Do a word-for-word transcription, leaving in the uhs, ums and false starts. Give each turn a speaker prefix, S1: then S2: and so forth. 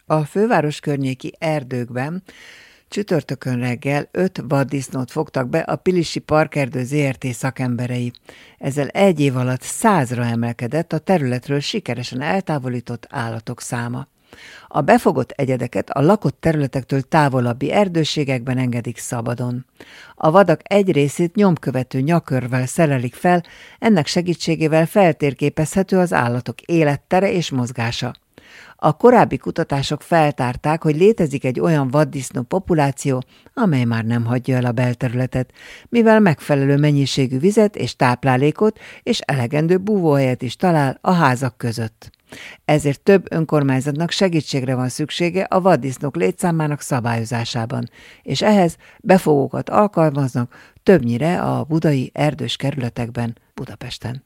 S1: A főváros környéki erdőkben csütörtökön reggel öt vaddisznót fogtak be a Pilisi Parkerdő zé er té szakemberei. Ezzel egy év alatt százra emelkedett a területről sikeresen eltávolított állatok száma. A befogott egyedeket a lakott területektől távolabbi erdőségekben engedik szabadon. A vadak egy részét nyomkövető nyakörvvel szerelik fel, ennek segítségével feltérképezhető az állatok élettere és mozgása. A korábbi kutatások feltárták, hogy létezik egy olyan vaddisznó populáció, amely már nem hagyja el a belterületet, mivel megfelelő mennyiségű vizet és táplálékot és elegendő búvóhelyet is talál a házak között. Ezért több önkormányzatnak segítségre van szüksége a vaddisznók létszámának szabályozásában, és ehhez befogókat alkalmaznak többnyire a budai erdős kerületekben Budapesten.